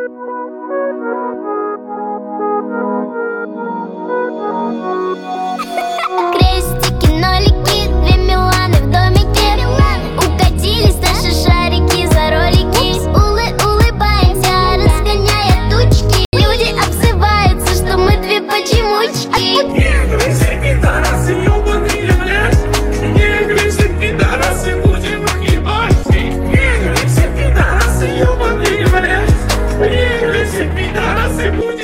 Крестики, нолики, две Миланы в домике. Укатились наши шарики за ролики. Улыбаемся, разгоняя тучки. Люди обзываются, что мы две почемучки. Негры, все пидорасы, ёбаные, блядь. Негры, все пидорасы, будем ебать. Негры, все пидорасы, ёбаные, блядь. Негры, все пидорасы, будем